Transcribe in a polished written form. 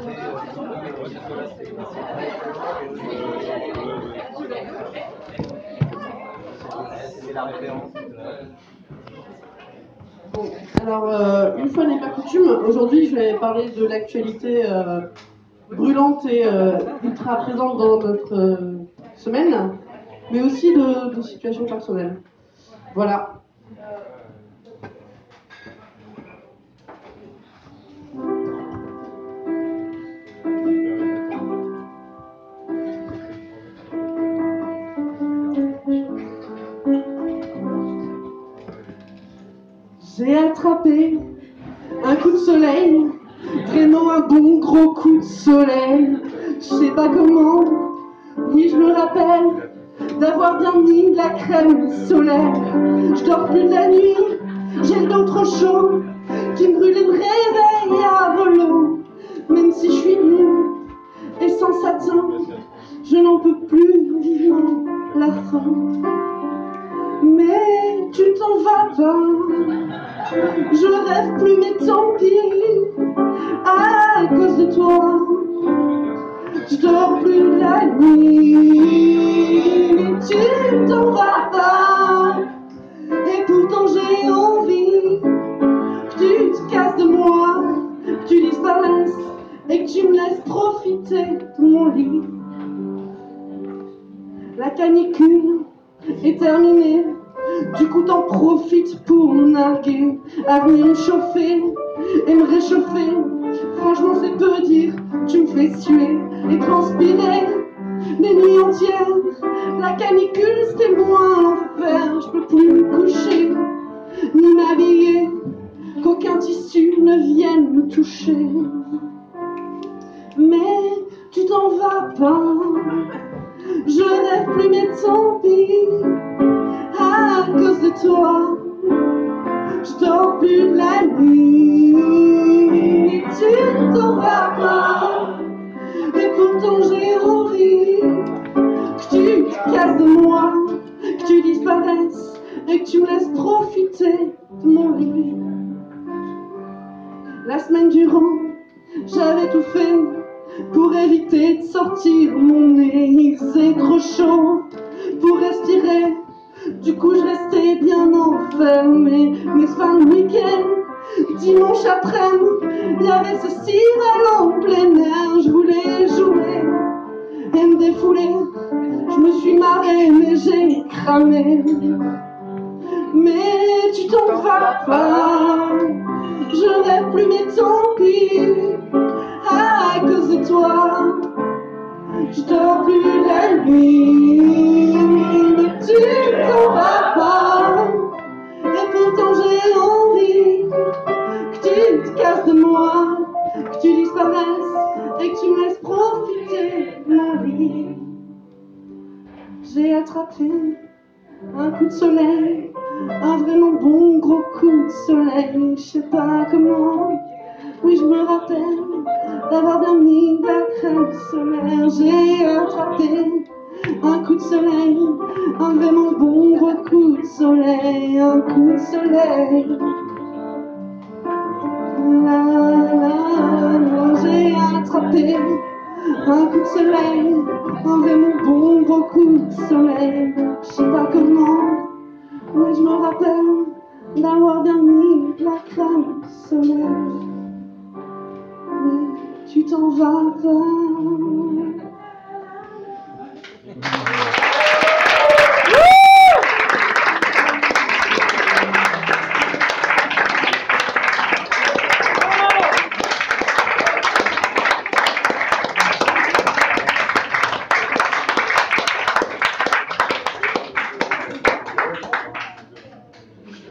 Bon, alors, une fois n'est pas coutume, aujourd'hui je vais parler de l'actualité brûlante et ultra présente dans notre semaine, mais aussi de situations personnelles. Voilà. J'ai attrapé un coup de soleil, vraiment un bon gros coup de soleil. Je sais pas comment, oui je me rappelle d'avoir bien mis de la crème solaire. Je dors plus de la nuit, j'ai le dos trop chaud, qui me brûle et me réveille à volo. Même si je suis nue et sans satin, je n'en peux plus vivre la fin. Mais tu t'en vas pas, je rêve plus mais tant pis, à cause de toi, je dors plus la nuit. Mais tu t'en vas pas, et pourtant j'ai envie que tu te casses de moi, que tu disparaisses et que tu me laisses profiter de mon lit. La canicule est terminée, du coup t'en profites pour me narguer, à venir me chauffer et me réchauffer. Franchement c'est peu dire, tu me fais suer et transpirer des nuits entières. La canicule c'était moins l'enfer, je peux plus me coucher ni m'habiller, qu'aucun tissu ne vienne me toucher. Mais tu t'en vas pas, je rêve plus mais tant pis, à cause de toi, je dors plus de la nuit. Tu t'en vas pas, et pourtant j'ai envie que tu te casses de moi, que tu disparaisses et que tu me laisses profiter de mon lit. La semaine durant, j'avais tout fait pour éviter de sortir mon nez. Il faisait trop chaud pour respirer, du coup je restais bien enfermée. Mais fin de week-end, dimanche après-midi, il y avait ce cinéma en plein air. Je voulais jouer et me défouler, je me suis marrée mais j'ai cramé. Mais tu t'en vas pas, je rêve plus mais tant pis, à cause de toi, je dors plus la nuit. Mais tu t'en vas pas, et pourtant j'ai envie que tu te casses de moi, que tu disparaisses et que tu me laisses profiter de ma vie. J'ai attrapé un coup de soleil, un vraiment bon gros coup de soleil. Je sais pas comment, oui je me rappelle d'avoir bien mis de la crème solaire. J'ai attrapé un coup de soleil, un vraiment bon gros coup de soleil, un coup de soleil. J'ai attrapé un coup de soleil, un vraiment bon gros coup de soleil. Je sais pas comment, mais je me rappelle d'avoir bien mis de la crème solaire. Mais tu t'en vas pas.